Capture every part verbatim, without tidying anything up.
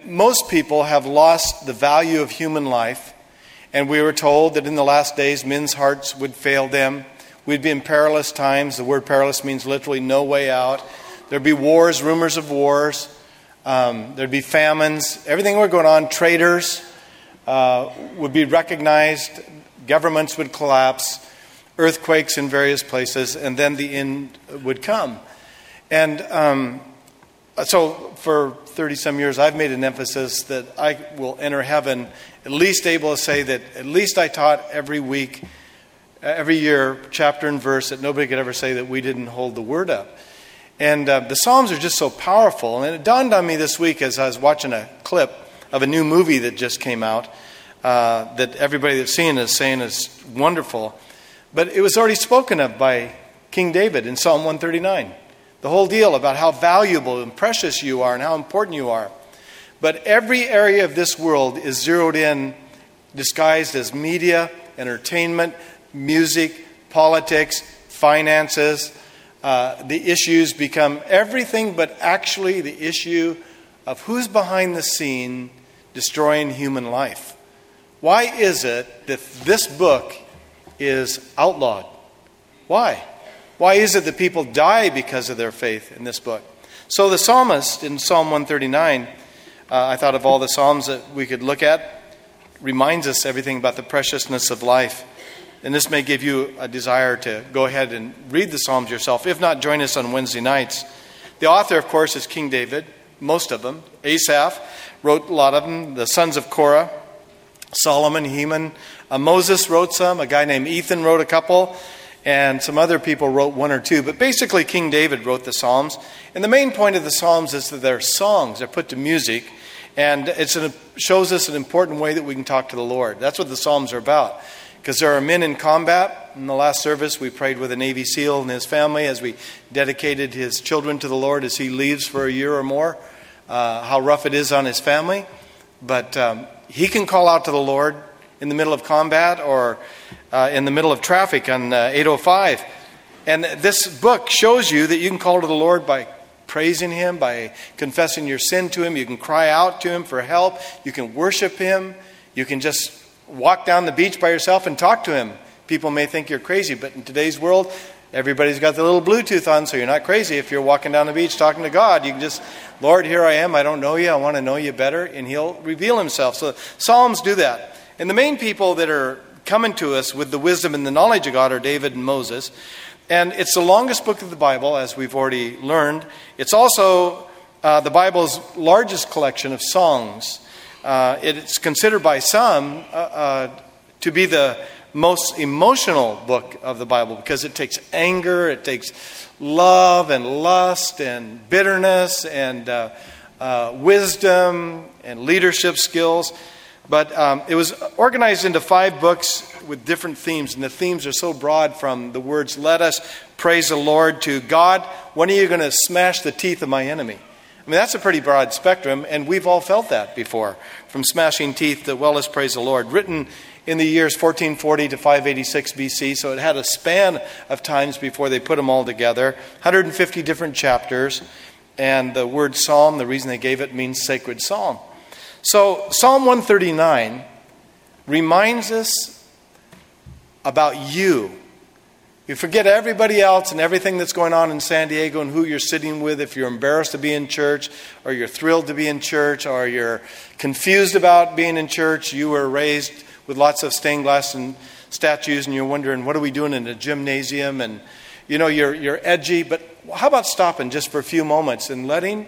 most people have lost the value of human life, and we were told that in the last days men's hearts would fail them. We'd be in perilous times. The word perilous means literally no way out. There'd be wars, rumors of wars. Um, there'd be famines. Everything would go on. Traitors uh, would be recognized. Governments would collapse. Earthquakes in various places. And then the end would come. And um, so for thirty-some years, I've made an emphasis that I will enter heaven at least able to say that at least I taught every week, every year, chapter and verse, that nobody could ever say that we didn't hold the word up. And uh, the Psalms are just so powerful. And it dawned on me this week as I was watching a clip of a new movie that just came out uh, that everybody that's seen is saying is wonderful. But it was already spoken of by King David in Psalm one thirty-nine. The whole deal about how valuable and precious you are and how important you are. But every area of this world is zeroed in, disguised as media, entertainment, music, politics, finances. Uh, the issues become everything but actually the issue of who's behind the scene destroying human life. Why is it that this book is outlawed? Why? Why is it that people die because of their faith in this book? So the psalmist in Psalm one thirty-nine, uh, I thought of all the psalms that we could look at, reminds us everything about the preciousness of life. And this may give you a desire to go ahead and read the Psalms yourself. If not, join us on Wednesday nights. The author, of course, is King David, most of them. Asaph wrote a lot of them. The sons of Korah, Solomon, Heman. Uh, Moses wrote some. A guy named Ethan wrote a couple. And some other people wrote one or two. But basically, King David wrote the Psalms. And the main point of the Psalms is that they're songs. They're put to music. And it shows us an important way that we can talk to the Lord. That's what the Psalms are about. Because there are men in combat. In the last service, we prayed with a Navy SEAL and his family as we dedicated his children to the Lord as he leaves for a year or more. Uh, how rough it is on his family. But um, he can call out to the Lord in the middle of combat or uh, in the middle of traffic on uh, eight oh five. And this book shows you that you can call to the Lord by praising Him, by confessing your sin to Him. You can cry out to Him for help. You can worship Him. You can just walk down the beach by yourself and talk to Him. People may think you're crazy, but in today's world, everybody's got the little Bluetooth on, so you're not crazy if you're walking down the beach talking to God. You can just, Lord, here I am. I don't know you. I want to know you better. And He'll reveal Himself. So Psalms do that. And the main people that are coming to us with the wisdom and the knowledge of God are David and Moses. And it's the longest book of the Bible, as we've already learned. It's also uh, the Bible's largest collection of songs. Uh, it's considered by some uh, uh, to be the most emotional book of the Bible because it takes anger, it takes love and lust and bitterness and uh, uh, wisdom and leadership skills. But um, it was organized into five books with different themes. And the themes are so broad, from the words, let us praise the Lord, to God, when are you going to smash the teeth of my enemy? I mean, that's a pretty broad spectrum. And we've all felt that before. From smashing teeth to, well, let's praise the Lord. Written in the years fourteen forty to five eighty-six B C. So it had a span of times before they put them all together. one hundred fifty different chapters. And the word psalm, the reason they gave it, means sacred psalm. So Psalm one thirty-nine reminds us about you. You forget everybody else and everything that's going on in San Diego and who you're sitting with. If you're embarrassed to be in church, or you're thrilled to be in church, or you're confused about being in church, you were raised with lots of stained glass and statues and you're wondering, what are we doing in a gymnasium? And you know, you're you're edgy. But how about stopping just for a few moments and letting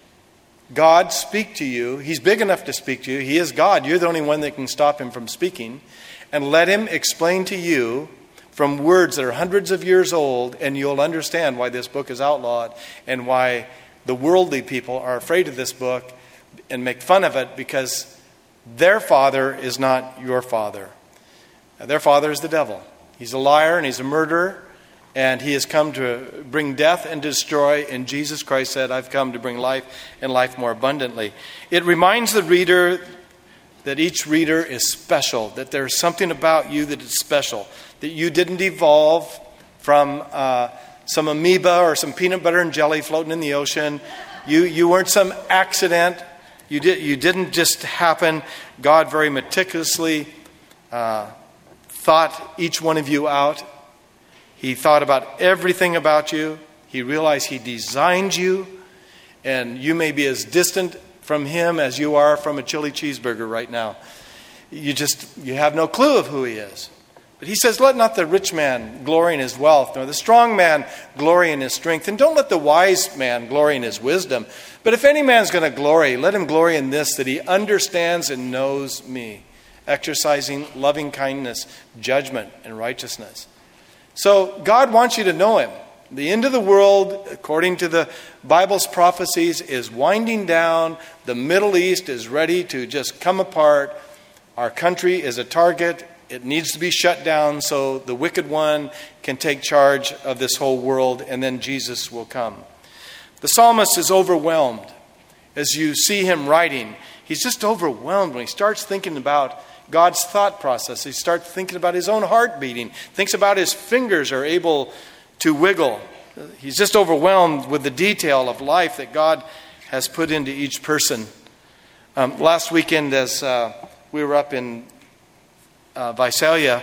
God speak to you? He's big enough to speak to you. He is God. You're the only one that can stop Him from speaking. And let Him explain to you from words that are hundreds of years old, and you'll understand why this book is outlawed and why the worldly people are afraid of this book and make fun of it, because their father is not your father. Their father is the devil. He's a liar and he's a murderer. And he has come to bring death and destroy. And Jesus Christ said, I've come to bring life and life more abundantly. It reminds the reader that each reader is special. That there's something about you that is special. That you didn't evolve from uh, some amoeba or some peanut butter and jelly floating in the ocean. You, you weren't some accident. You, did, you didn't just happen. God very meticulously uh, thought each one of you out. He thought about everything about you. He realized He designed you. And you may be as distant from Him as you are from a chili cheeseburger right now. You just, you have no clue of who He is. But He says, let not the rich man glory in his wealth, nor the strong man glory in his strength. And don't let the wise man glory in his wisdom. But if any man's going to glory, let him glory in this, that he understands and knows me, exercising loving kindness, judgment, and righteousness. So God wants you to know Him. The end of the world, according to the Bible's prophecies, is winding down. The Middle East is ready to just come apart. Our country is a target. It needs to be shut down so the wicked one can take charge of this whole world, and then Jesus will come. The psalmist is overwhelmed. As you see him writing, he's just overwhelmed when he starts thinking about God's thought process. He starts thinking about his own heart beating, thinks about his fingers are able to wiggle. He's just overwhelmed with the detail of life that God has put into each person. Um, last weekend, as uh, we were up in Uh, Visalia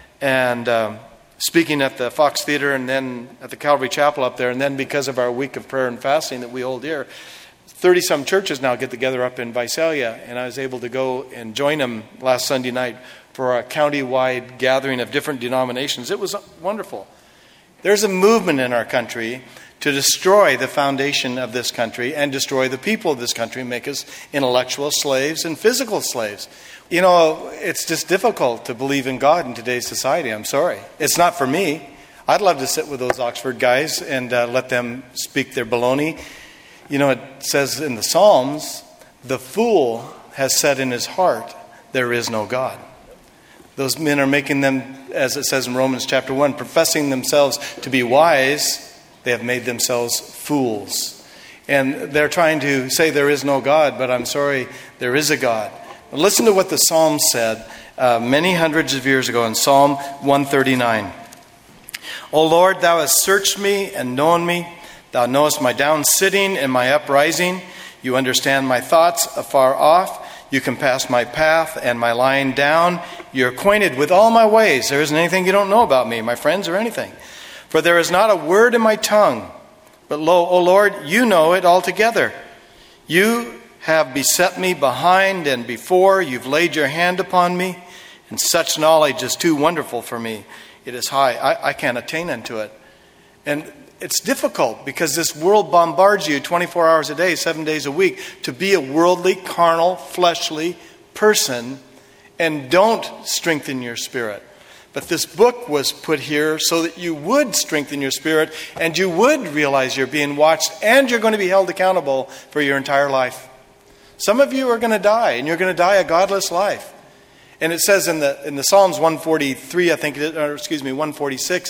and um, speaking at the Fox Theater and then at the Calvary Chapel up there, and then because of our week of prayer and fasting that we hold here, thirty-some churches now get together up in Visalia, and I was able to go and join them last Sunday night for a county-wide gathering of different denominations. It was wonderful. There's a movement in our country to destroy the foundation of this country and destroy the people of this country, make us intellectual slaves and physical slaves. You know, it's just difficult to believe in God in today's society. I'm sorry. It's not for me. I'd love to sit with those Oxford guys and uh, let them speak their baloney. You know, it says in the Psalms, the fool has said in his heart, there is no God. Those men are making them, as it says in Romans chapter one, professing themselves to be wise, they have made themselves fools. And they're trying to say there is no God, but I'm sorry, there is a God. Listen to what the Psalm said uh, many hundreds of years ago in Psalm one thirty-nine. O Lord, thou hast searched me and known me. Thou knowest my down sitting and my uprising. You understand my thoughts afar off. You compass my path and my lying down. You're acquainted with all my ways. There isn't anything you don't know about me, my friends, or anything. For there is not a word in my tongue. But lo, O Lord, you know it altogether. You have beset me behind and before. You've laid your hand upon me. And such knowledge is too wonderful for me. It is high. I, I can't attain unto it. And it's difficult because this world bombards you twenty-four hours a day, seven days a week, to be a worldly, carnal, fleshly person and don't strengthen your spirit. But this book was put here so that you would strengthen your spirit and you would realize you're being watched and you're going to be held accountable for your entire life. Some of you are going to die, and you're going to die a godless life. And it says in the in the Psalms one forty-three, I think, or excuse me, one forty-six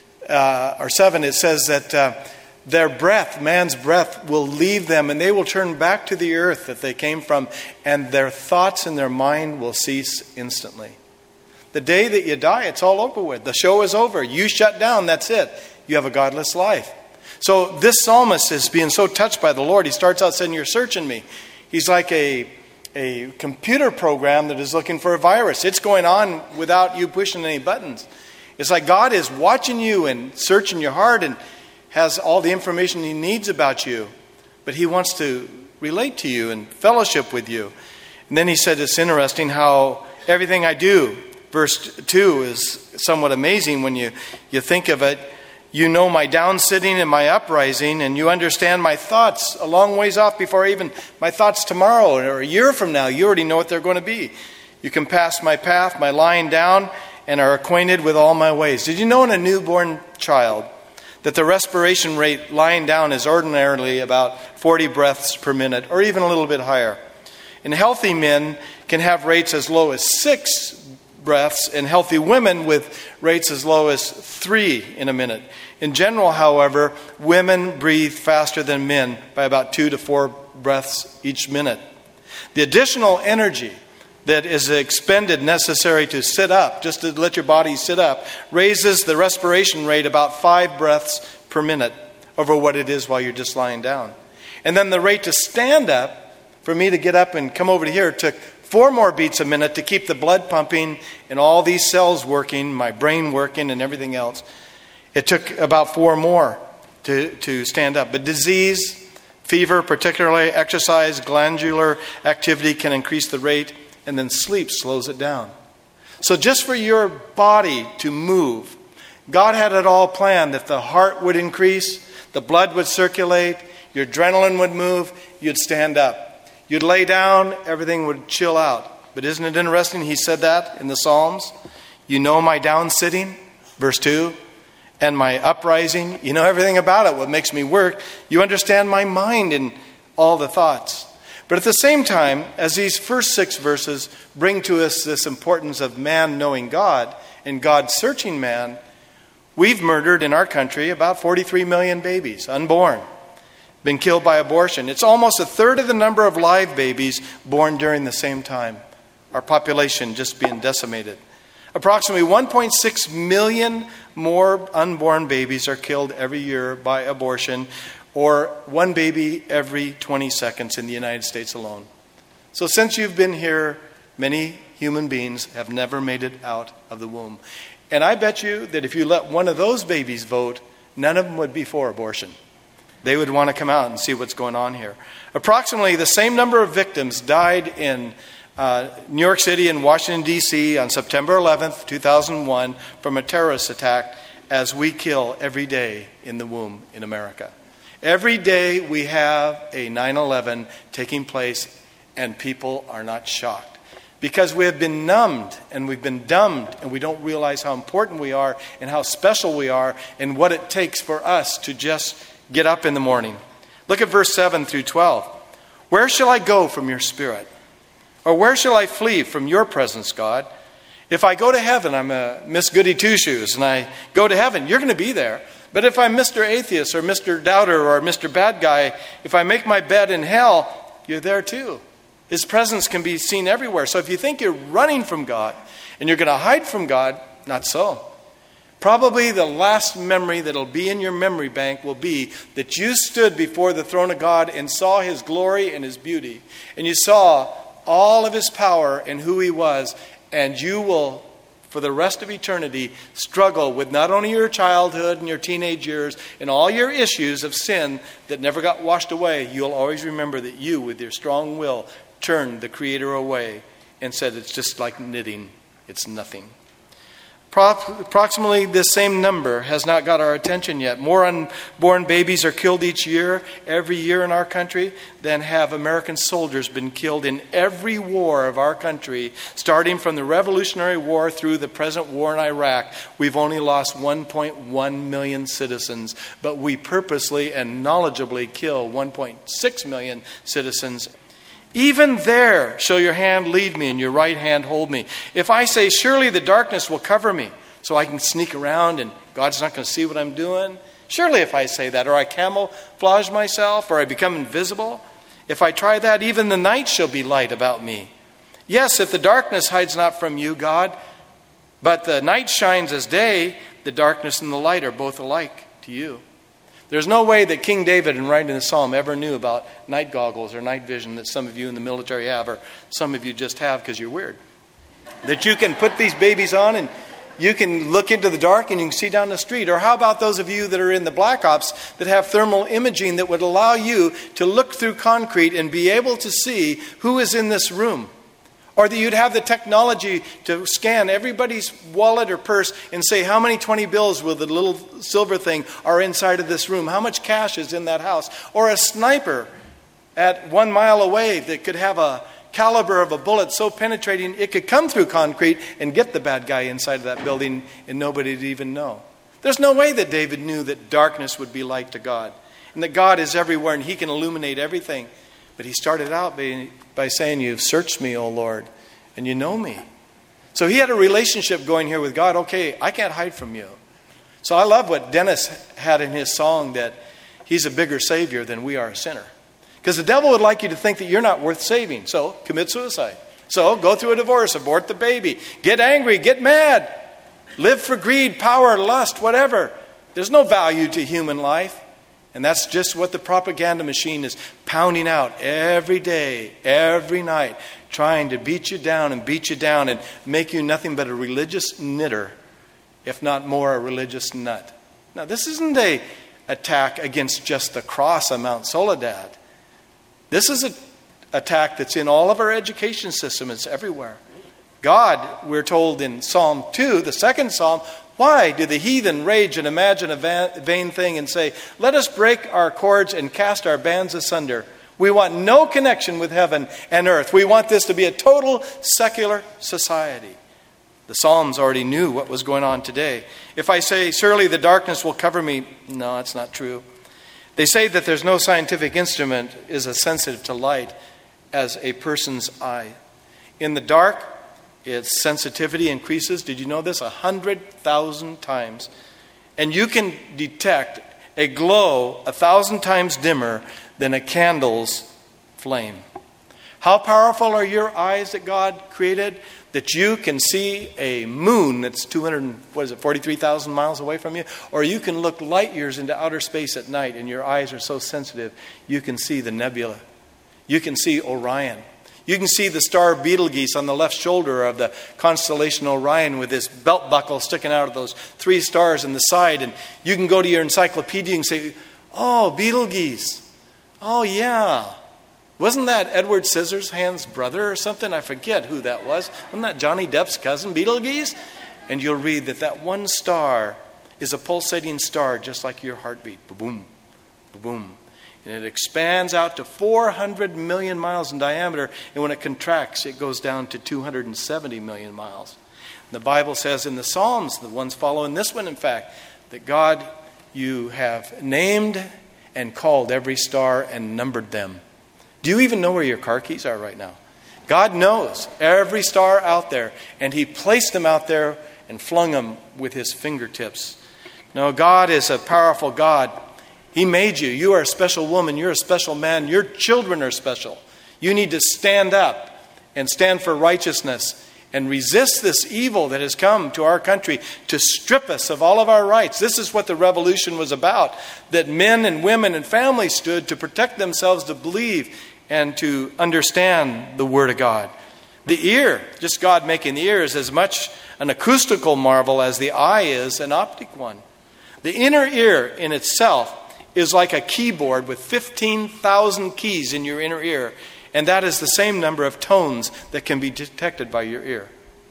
uh, or seven, it says that uh, their breath, man's breath, will leave them, and they will turn back to the earth that they came from, and their thoughts and their mind will cease instantly. The day that you die, it's all over with. The show is over. You shut down. That's it. You have a godless life. So this psalmist is being so touched by the Lord. He starts out saying, "You're searching me." He's like a, a computer program that is looking for a virus. It's going on without you pushing any buttons. It's like God is watching you and searching your heart and has all the information He needs about you. But He wants to relate to you and fellowship with you. And then he said it's interesting how everything I do, verse two, is somewhat amazing when you, you think of it. You know my down sitting and my uprising, and you understand my thoughts a long ways off before even my thoughts tomorrow or a year from now. You already know what they're going to be. You can pass my path, my lying down, and are acquainted with all my ways. Did you know in a newborn child that the respiration rate lying down is ordinarily about forty breaths per minute, or even a little bit higher? And healthy men can have rates as low as six breaths, and healthy women with rates as low as three in a minute. In general, however, women breathe faster than men by about two to four breaths each minute. The additional energy that is expended necessary to sit up, just to let your body sit up, raises the respiration rate about five breaths per minute over what it is while you're just lying down. And then the rate to stand up For me to get up and come over to here, it took four more beats a minute to keep the blood pumping and all these cells working, my brain working and everything else. It took about four more to, to stand up. But disease, fever, particularly exercise, glandular activity can increase the rate, and then sleep slows it down. So just for your body to move, God had it all planned that the heart would increase, the blood would circulate, your adrenaline would move, you'd stand up. You'd lay down, everything would chill out. But isn't it interesting? He said that in the Psalms. You know my down sitting, verse two, and my uprising. You know everything about it, what makes me work. You understand my mind and all the thoughts. But at the same time, as these first six verses bring to us this importance of man knowing God and God searching man, we've murdered in our country about forty-three million babies, unborn, been killed by abortion. It's almost a third of the number of live babies born during the same time. Our population just being decimated. Approximately one point six million more unborn babies are killed every year by abortion, or one baby every twenty seconds in the United States alone. So since you've been here, many human beings have never made it out of the womb. And I bet you that if you let one of those babies vote, none of them would be for abortion. They would want to come out and see what's going on here. Approximately the same number of victims died in uh, New York City and Washington, D C on September eleventh, two thousand one from a terrorist attack as we kill every day in the womb in America. Every day we have a nine eleven taking place and people are not shocked. Because we have been numbed and we've been dumbed and we don't realize how important we are and how special we are and what it takes for us to just get up in the morning. Look at verse seven through twelve. Where shall I go from your spirit? Or where shall I flee from your presence, God? If I go to heaven, I'm a Miss Goody Two-Shoes, and I go to heaven, you're going to be there. But if I'm Mister Atheist or Mister Doubter or Mister Bad Guy, if I make my bed in hell, you're there too. His presence can be seen everywhere. So if you think you're running from God and you're going to hide from God, not so. Probably the last memory that'll be in your memory bank will be that you stood before the throne of God and saw His glory and His beauty. And you saw all of His power and who He was. And you will, for the rest of eternity, struggle with not only your childhood and your teenage years and all your issues of sin that never got washed away. You'll always remember that you, with your strong will, turned the Creator away and said, it's just like knitting. It's nothing. Approximately this same number has not got our attention yet. More unborn babies are killed each year, every year in our country, than have American soldiers been killed in every war of our country, starting from the Revolutionary War through the present war in Iraq. We've only lost one point one million citizens, but we purposely and knowledgeably kill one point six million citizens. Even there shall your hand lead me and your right hand hold me. If I say, surely the darkness will cover me, so I can sneak around and God's not going to see what I'm doing. Surely if I say that, or I camouflage myself, or I become invisible, if I try that, even the night shall be light about me. Yes, if the darkness hides not from you, God, but the night shines as day, the darkness and the light are both alike to you. There's no way that King David, in writing the psalm, ever knew about night goggles or night vision that some of you in the military have, or some of you just have because you're weird. That you can put these babies on and you can look into the dark and you can see down the street. Or how about those of you that are in the Black Ops that have thermal imaging that would allow you to look through concrete and be able to see who is in this room? Or that you'd have the technology to scan everybody's wallet or purse and say how many twenty bills with the little silver thing are inside of this room. How much cash is in that house? Or a sniper at one mile away that could have a caliber of a bullet so penetrating it could come through concrete and get the bad guy inside of that building and nobody'd even know. There's no way that David knew that darkness would be light to God and that God is everywhere and He can illuminate everything. But he started out by, by saying, you've searched me, O Lord, and you know me. So he had a relationship going here with God. Okay, I can't hide from you. So I love what Dennis had in his song, that he's a bigger Savior than we are a sinner. Because the devil would like you to think that you're not worth saving. So commit suicide. So go through a divorce, abort the baby, get angry, get mad, live for greed, power, lust, whatever. There's no value to human life. And that's just what the propaganda machine is pounding out every day, every night, trying to beat you down and beat you down and make you nothing but a religious knitter, if not more a religious nut. Now, this isn't an attack against just the cross on Mount Soledad. This is an attack that's in all of our education system. It's everywhere. God, we're told in Psalm two, the second Psalm, why do the heathen rage and imagine a vain thing and say, let us break our cords and cast our bands asunder? We want no connection with heaven and earth. We want this to be a total secular society. The Psalms already knew what was going on today. If I say, surely the darkness will cover me, no, that's not true. They say that there's no scientific instrument is as sensitive to light as a person's eye. In the dark, its sensitivity increases, did you know this? A hundred thousand times. And you can detect a glow a thousand times dimmer than a candle's flame. How powerful are your eyes that God created? That you can see a moon that's two hundred, what is it, forty-three thousand miles away from you? Or you can look light years into outer space at night and your eyes are so sensitive, you can see the nebula. You can see Orion. You can see the star Betelgeuse on the left shoulder of the constellation Orion with this belt buckle sticking out of those three stars in the side. And you can go to your encyclopedia and say, oh, Betelgeuse. Oh, yeah. Wasn't that Edward Scissorhands' brother or something? I forget who that was. Wasn't that Johnny Depp's cousin, Betelgeuse? And you'll read that that one star is a pulsating star just like your heartbeat. Ba-boom, ba-boom. And it expands out to four hundred million miles in diameter. And when it contracts, it goes down to two hundred seventy million miles. The Bible says in the Psalms, the ones following this one, in fact, that God, you have named and called every star and numbered them. Do you even know where your car keys are right now? God knows every star out there, and He placed them out there and flung them with His fingertips. No, God is a powerful God. He made you. You are a special woman. You're a special man. Your children are special. You need to stand up and stand for righteousness and resist this evil that has come to our country to strip us of all of our rights. This is what the revolution was about, that men and women and families stood to protect themselves, to believe and to understand the Word of God. The ear, just God making the ear, is as much an acoustical marvel as the eye is an optic one. The inner ear in itself is like a keyboard with fifteen thousand keys in your inner ear. And that is the same number of tones that can be detected by your ear.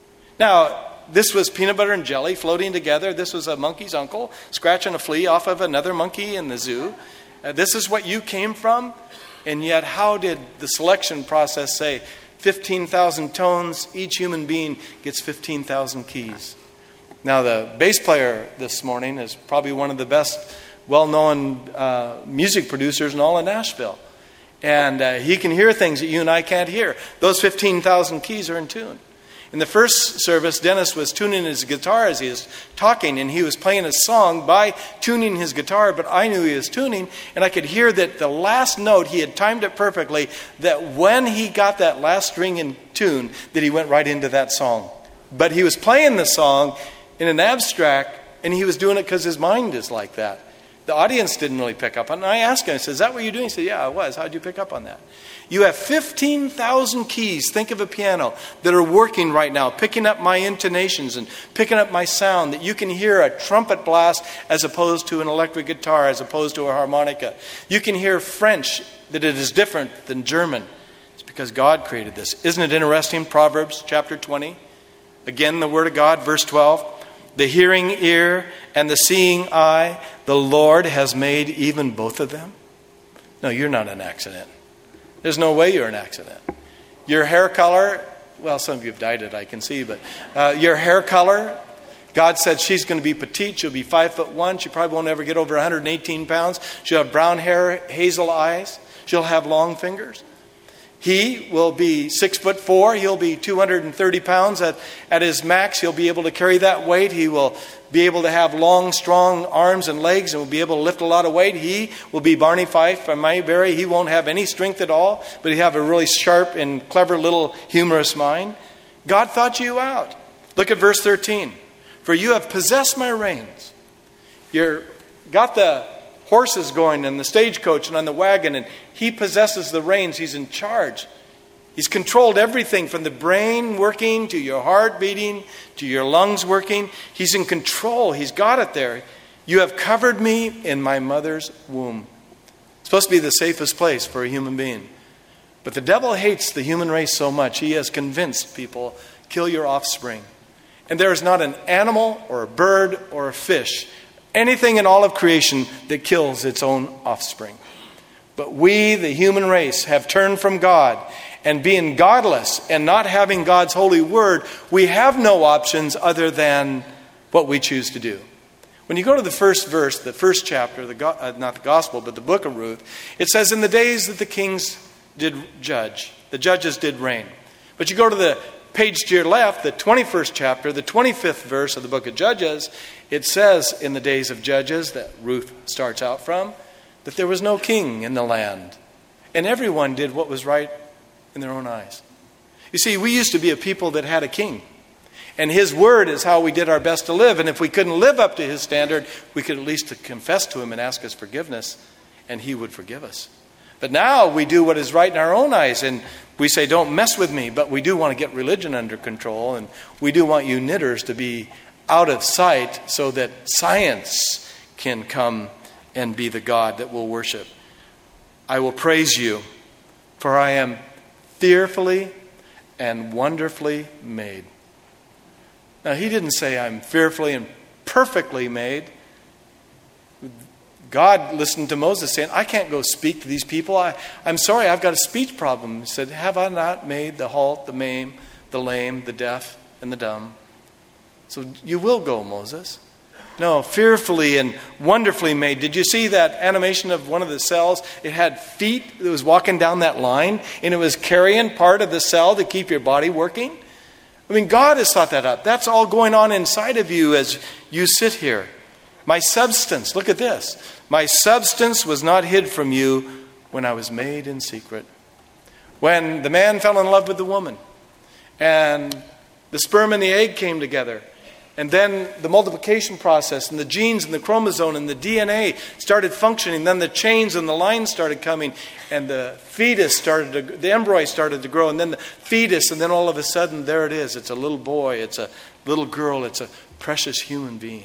Now, this was peanut butter and jelly floating together. This was a monkey's uncle scratching a flea off of another monkey in the zoo. Uh, this is what you came from. And yet, how did the selection process say fifteen thousand tones, each human being gets fifteen thousand keys? Now, the bass player this morning is probably one of the best well-known uh, music producers in all of Nashville. And uh, he can hear things that you and I can't hear. Those fifteen thousand keys are in tune. In the first service, Dennis was tuning his guitar as he was talking, and he was playing a song by tuning his guitar, but I knew he was tuning, and I could hear that the last note, he had timed it perfectly, that when he got that last string in tune, that he went right into that song. But he was playing the song in an abstract, and he was doing it because his mind is like that. The audience didn't really pick up on it. And I asked him, I said, is that what you're doing? He said, yeah, I was. How did you pick up on that? You have fifteen thousand keys, think of a piano, that are working right now, picking up my intonations and picking up my sound, that you can hear a trumpet blast as opposed to an electric guitar, as opposed to a harmonica. You can hear French, that it is different than German. It's because God created this. Isn't it interesting? Proverbs chapter twenty. Again, the Word of God, verse twelve. The hearing ear and the seeing eye, the Lord has made even both of them. No, you're not an accident. There's no way you're an accident. Your hair color, well, some of you have dyed it, I can see, but uh, your hair color, God said she's going to be petite. She'll be five foot one. She probably won't ever get over one hundred eighteen pounds. She'll have brown hair, hazel eyes. She'll have long fingers. He will be six foot four. He'll be two hundred thirty pounds at, at his max. He'll be able to carry that weight. He will be able to have long, strong arms and legs and will be able to lift a lot of weight. He will be Barney Fife from Mayberry. He won't have any strength at all, but he'll have a really sharp and clever little humorous mind. God thought you out. Look at verse thirteen. For you have possessed my reins. You're got the horses going and the stagecoach and on the wagon, and he possesses the reins. He's in charge. He's controlled everything from the brain working to your heart beating to your lungs working. He's in control. He's got it there. You have covered me in my mother's womb. It's supposed to be the safest place for a human being. But the devil hates the human race so much, he has convinced people, kill your offspring. And there is not an animal or a bird or a fish, anything in all of creation that kills its own offspring. But we, the human race, have turned from God. And being godless and not having God's holy word, we have no options other than what we choose to do. When you go to the first verse, the first chapter, the go- uh, not the gospel, but the book of Ruth, it says, in the days that the kings did judge, the judges did reign. But you go to the page to your left, the twenty-first chapter, the twenty-fifth verse of the book of Judges, it says in the days of Judges, that Ruth starts out from, that there was no king in the land. And everyone did what was right in their own eyes. You see, we used to be a people that had a king. And his word is how we did our best to live. And if we couldn't live up to his standard, we could at least confess to him and ask his forgiveness, and he would forgive us. But now we do what is right in our own eyes, and we say, don't mess with me. But we do want to get religion under control, and we do want you knitters to be out of sight so that science can come and be the God that we'll worship. I will praise you, for I am fearfully and wonderfully made. Now, he didn't say I'm fearfully and perfectly made. God listened to Moses saying, I can't go speak to these people. I, I'm sorry, I've got a speech problem. He said, have I not made the halt, the maimed, the lame, the deaf, and the dumb? So you will go, Moses. No, fearfully and wonderfully made. Did you see that animation of one of the cells? It had feet that was walking down that line, and it was carrying part of the cell to keep your body working. I mean, God has thought that up. That's all going on inside of you as you sit here. My substance, look at this. My substance was not hid from you when I was made in secret. When the man fell in love with the woman, and the sperm and the egg came together, and then the multiplication process and the genes and the chromosome and the D N A started functioning. Then the chains and the lines started coming, and the fetus started to, the embryo started to grow, and then the fetus, and then all of a sudden, there it is. It's a little boy, it's a little girl, it's a precious human being.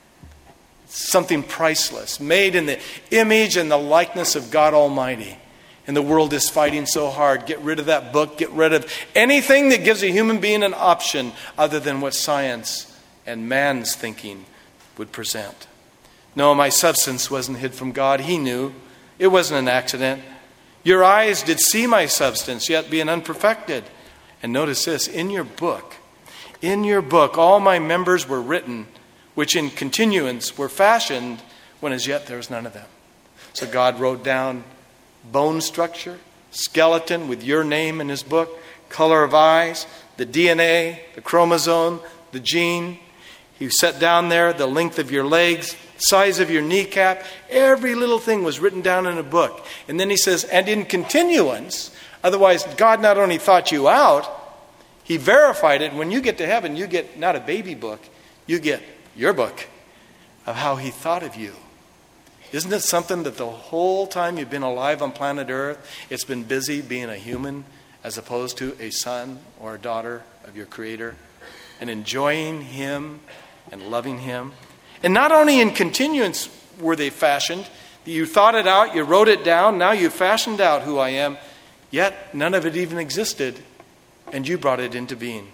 It's something priceless, made in the image and the likeness of God Almighty. And the world is fighting so hard. Get rid of that book, get rid of anything that gives a human being an option other than what science and man's thinking would present. No, my substance wasn't hid from God. He knew. It wasn't an accident. Your eyes did see my substance, yet being unperfected. And notice this, in your book, in your book, all my members were written, which in continuance were fashioned, when as yet there was none of them. So God wrote down bone structure, skeleton with your name in his book, color of eyes, the D N A, the chromosome, the gene. He set down there the length of your legs, size of your kneecap. Every little thing was written down in a book. And then he says, and in continuance, otherwise God not only thought you out, he verified it. When you get to heaven, you get not a baby book, you get your book of how he thought of you. Isn't it something that the whole time you've been alive on planet Earth, it's been busy being a human as opposed to a son or a daughter of your Creator, and enjoying him and loving him? And not only in continuance were they fashioned, you thought it out, you wrote it down, now you fashioned out who I am, yet none of it even existed, and you brought it into being.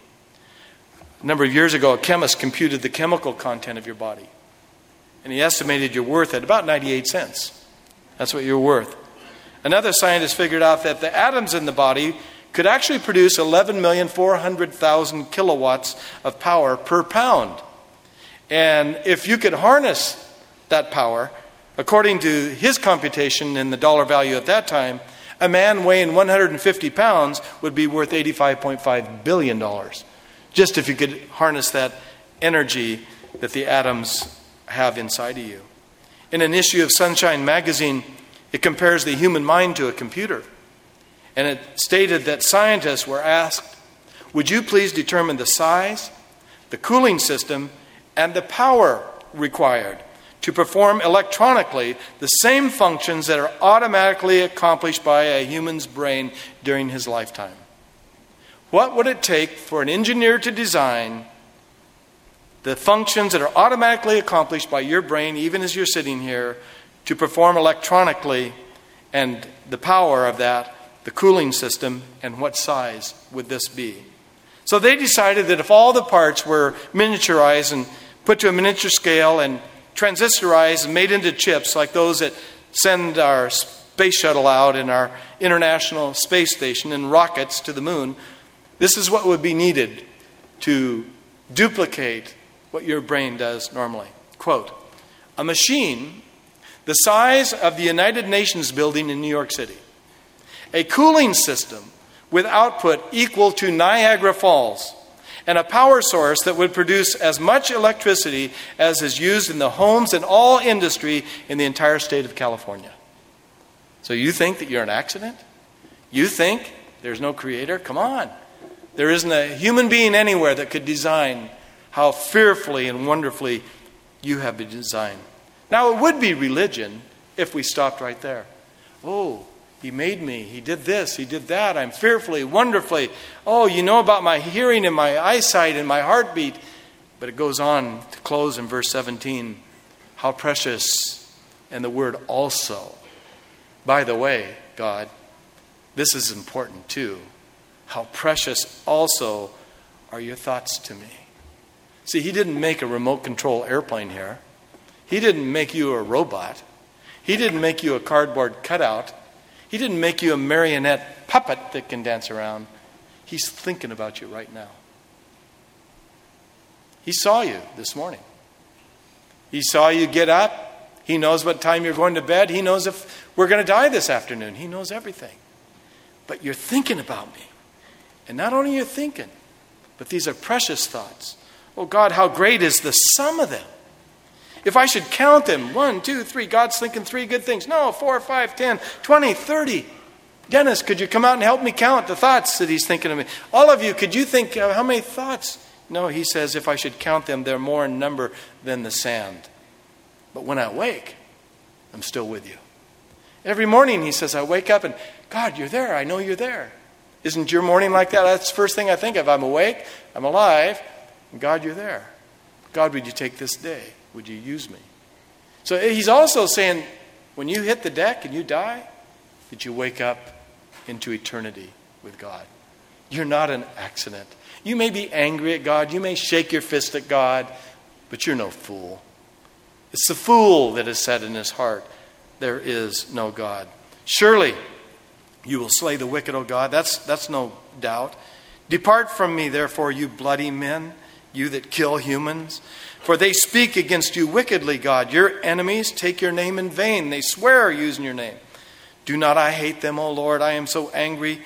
A number of years ago, a chemist computed the chemical content of your body. And he estimated your worth at about ninety-eight cents. That's what you're worth. Another scientist figured out that the atoms in the body could actually produce eleven million four hundred thousand kilowatts of power per pound. And if you could harness that power, according to his computation and the dollar value at that time, a man weighing one hundred fifty pounds would be worth eighty-five point five billion dollars. Just if you could harness that energy that the atoms have inside of you. In an issue of Sunshine magazine, it compares the human mind to a computer. And it stated that scientists were asked, would you please determine the size, the cooling system, and the power required to perform electronically the same functions that are automatically accomplished by a human's brain during his lifetime. What would it take for an engineer to design the functions that are automatically accomplished by your brain, even as you're sitting here, to perform electronically, and the power of that, the cooling system, and what size would this be? So they decided that if all the parts were miniaturized and put to a miniature scale and transistorized and made into chips like those that send our space shuttle out and our International Space Station and rockets to the moon, this is what would be needed to duplicate what your brain does normally. Quote, a machine the size of the United Nations building in New York City, a cooling system with output equal to Niagara Falls, and a power source that would produce as much electricity as is used in the homes and all industry in the entire state of California. So you think that you're an accident? You think there's no creator? Come on. There isn't a human being anywhere that could design how fearfully and wonderfully you have been designed. Now, it would be religion if we stopped right there. Oh, he made me. He did this. He did that. I'm fearfully, wonderfully. Oh, you know about my hearing and my eyesight and my heartbeat. But it goes on to close in verse seventeen. How precious, and the word also. By the way, God, this is important too. How precious also are your thoughts to me. See, he didn't make a remote control airplane here. He didn't make you a robot. He didn't make you a cardboard cutout. He didn't make you a marionette puppet that can dance around. He's thinking about you right now. He saw you this morning. He saw you get up. He knows what time you're going to bed. He knows if we're going to die this afternoon. He knows everything. But you're thinking about me. And not only you're thinking, but these are precious thoughts. Oh God, how great is the sum of them. If I should count them, one, two, three, God's thinking three good things. No, four, five, ten, twenty, thirty. Dennis, could you come out and help me count the thoughts that he's thinking of me? All of you, could you think uh, how many thoughts? No, he says, if I should count them, they're more in number than the sand. But when I wake, I'm still with you. Every morning, he says, I wake up and, God, you're there. I know you're there. Isn't your morning like that? That's the first thing I think of. I'm awake, I'm alive, and God, you're there. God, would you take this day? Would you use me? So he's also saying, when you hit the deck and you die, that you wake up into eternity with God. You're not an accident. You may be angry at God. You may shake your fist at God, but you're no fool. It's the fool that has said in his heart, there is no God. Surely you will slay the wicked, O God. That's, that's no doubt. Depart from me, therefore, you bloody men, you that kill humans. For they speak against you wickedly, God. Your enemies take your name in vain. They swear using your name. Do not I hate them, O Lord? I am so angry.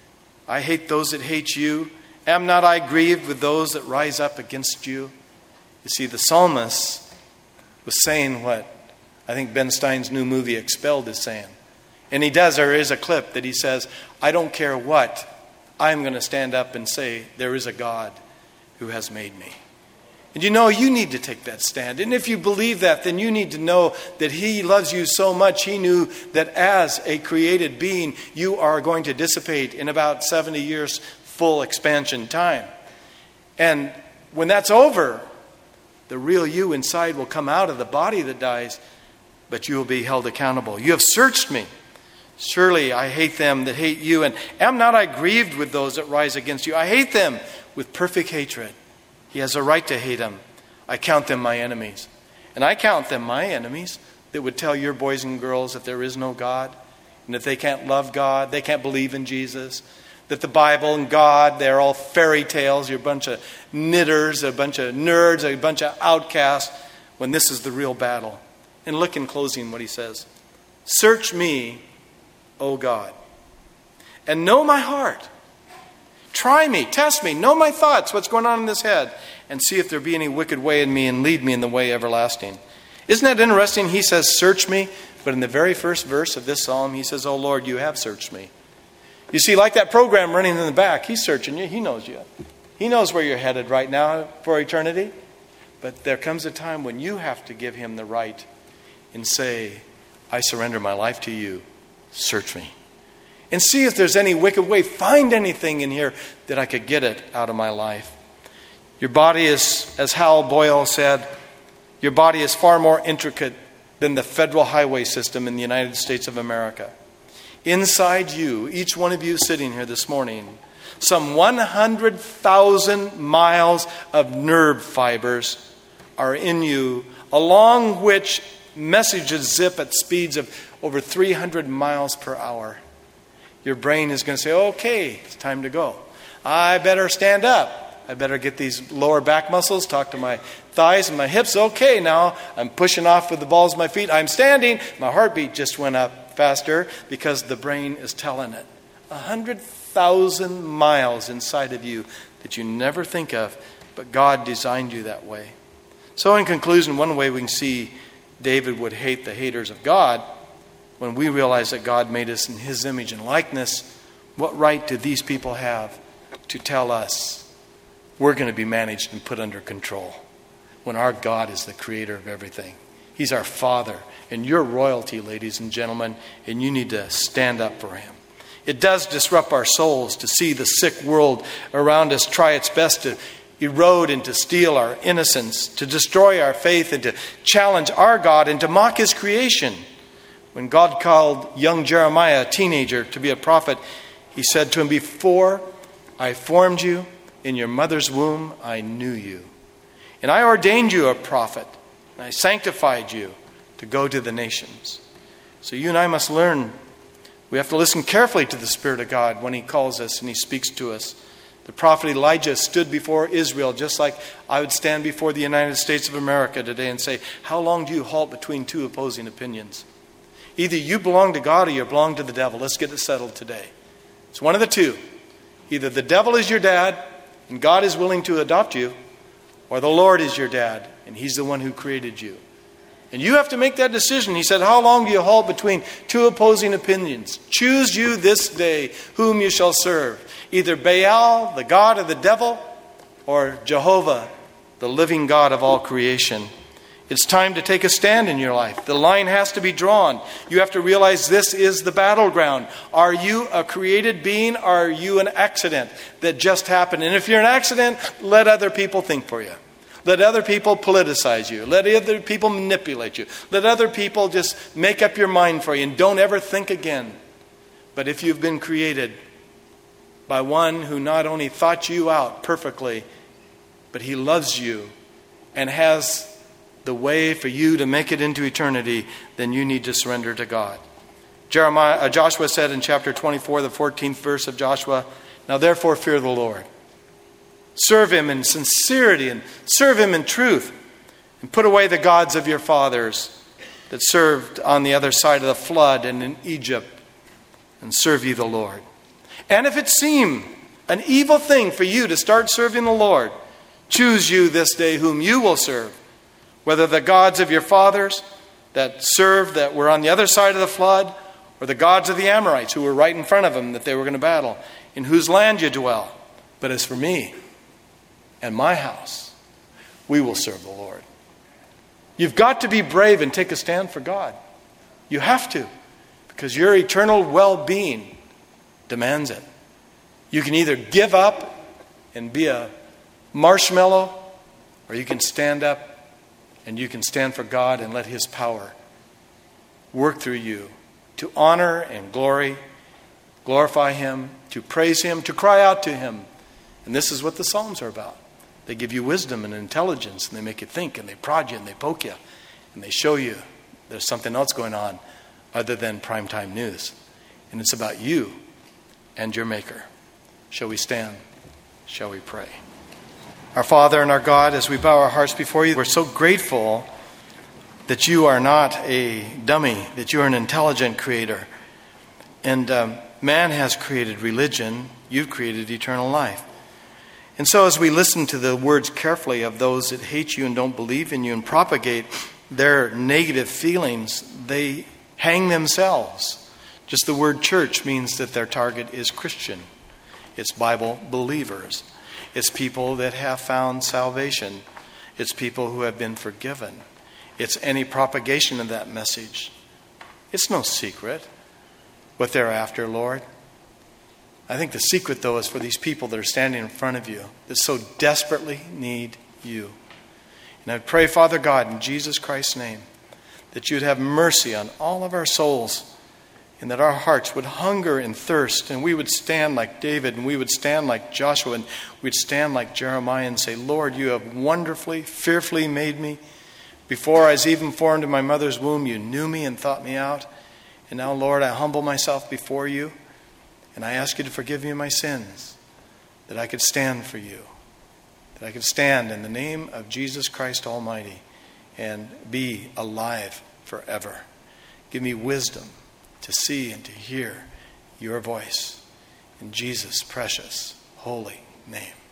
I hate those that hate you. Am not I grieved with those that rise up against you? You see, the psalmist was saying what I think Ben Stein's new movie Expelled is saying. And he does, there is a clip that he says, I don't care what, I'm going to stand up and say, there is a God who has made me. And you know, you need to take that stand. And if you believe that, then you need to know that he loves you so much, he knew that as a created being, you are going to dissipate in about seventy years full expansion time. And when that's over, the real you inside will come out of the body that dies, but you will be held accountable. You have searched me. Surely I hate them that hate you, and am not I grieved with those that rise against you? I hate them with perfect hatred. He has a right to hate them. I count them my enemies. And I count them my enemies that would tell your boys and girls that there is no God, and that they can't love God, they can't believe in Jesus, that the Bible and God, they're all fairy tales, you're a bunch of knitters, a bunch of nerds, a bunch of outcasts, when this is the real battle. And look in closing what he says. Search me, O God, and know my heart. Try me, test me, know my thoughts, what's going on in this head, and see if there be any wicked way in me, and lead me in the way everlasting. Isn't that interesting? He says, search me, but in the very first verse of this psalm, he says, oh Lord, you have searched me. You see, like that program running in the back, he's searching you, he knows you. He knows where you're headed right now for eternity. But there comes a time when you have to give him the right and say, I surrender my life to you. Search me. And see if there's any wicked way. Find anything in here that I could get it out of my life. Your body is, as Hal Boyle said, your body is far more intricate than the federal highway system in the United States of America. Inside you, each one of you sitting here this morning, some one hundred thousand miles of nerve fibers are in you, along which messages zip at speeds of over three hundred miles per hour. Your brain is going to say, okay, it's time to go. I better stand up. I better get these lower back muscles, talk to my thighs and my hips. Okay, now I'm pushing off with the balls of my feet. I'm standing. My heartbeat just went up faster because the brain is telling it. A hundred thousand miles inside of you that you never think of, but God designed you that way. So in conclusion, one way we can see David would hate the haters of God, when we realize that God made us in his image and likeness, what right do these people have to tell us we're going to be managed and put under control when our God is the creator of everything? He's our Father, and you're royalty, ladies and gentlemen, and you need to stand up for him. It does disrupt our souls to see the sick world around us try its best to erode and to steal our innocence, to destroy our faith, and to challenge our God and to mock his creation. When God called young Jeremiah, a teenager, to be a prophet, he said to him, before I formed you in your mother's womb, I knew you. And I ordained you a prophet, and I sanctified you to go to the nations. So you and I must learn. We have to listen carefully to the Spirit of God when he calls us and he speaks to us. The prophet Elijah stood before Israel just like I would stand before the United States of America today and say, how long do you halt between two opposing opinions? Either you belong to God or you belong to the devil. Let's get it settled today. It's one of the two. Either the devil is your dad and God is willing to adopt you, or the Lord is your dad and he's the one who created you. And you have to make that decision. He said, how long do you halt between two opposing opinions? Choose you this day whom you shall serve. Either Baal, the god of the devil, or Jehovah, the living God of all creation. It's time to take a stand in your life. The line has to be drawn. You have to realize this is the battleground. Are you a created being, or are you an accident that just happened? And if you're an accident, let other people think for you. Let other people politicize you. Let other people manipulate you. Let other people just make up your mind for you, and don't ever think again. But if you've been created by one who not only thought you out perfectly, but he loves you and has the way for you to make it into eternity, then you need to surrender to God. Jeremiah, uh, Joshua said in chapter twenty-four, the fourteenth verse of Joshua, now therefore fear the Lord. Serve him in sincerity and serve him in truth, and put away the gods of your fathers that served on the other side of the flood and in Egypt, and serve ye the Lord. And if it seem an evil thing for you to start serving the Lord, choose you this day whom you will serve, whether the gods of your fathers that served, that were on the other side of the flood, or the gods of the Amorites who were right in front of them that they were going to battle, in whose land you dwell. But as for me and my house, we will serve the Lord. You've got to be brave and take a stand for God. You have to, because your eternal well-being demands it. You can either give up and be a marshmallow, or you can stand up and you can stand for God and let his power work through you to honor and glory, glorify him, to praise him, to cry out to him. And this is what the Psalms are about. They give you wisdom and intelligence, and they make you think, and they prod you, and they poke you, and they show you there's something else going on other than primetime news. And it's about you and your Maker. Shall we stand? Shall we pray? Our Father and our God, as we bow our hearts before you, we're so grateful that you are not a dummy, that you are an intelligent creator. And um, man has created religion. You've created eternal life. And so as we listen to the words carefully of those that hate you and don't believe in you and propagate their negative feelings, they hang themselves. Just the word church means that their target is Christian. It's Bible believers. It's people that have found salvation. It's people who have been forgiven. it's any propagation of that message. It's no secret what they're after, Lord. I think the secret, though, is for these people that are standing in front of you that so desperately need you. And I pray, Father God, in Jesus Christ's name, that you'd have mercy on all of our souls and that our hearts would hunger and thirst, and we would stand like David, and we would stand like Joshua, and we'd stand like Jeremiah and say, Lord, you have wonderfully, fearfully made me. Before I was even formed in my mother's womb, you knew me and thought me out. And now, Lord, I humble myself before you, and I ask you to forgive me my sins, that I could stand for you, that I could stand in the name of Jesus Christ Almighty and be alive forever. Give me wisdom to see and to hear your voice in Jesus' precious, holy name.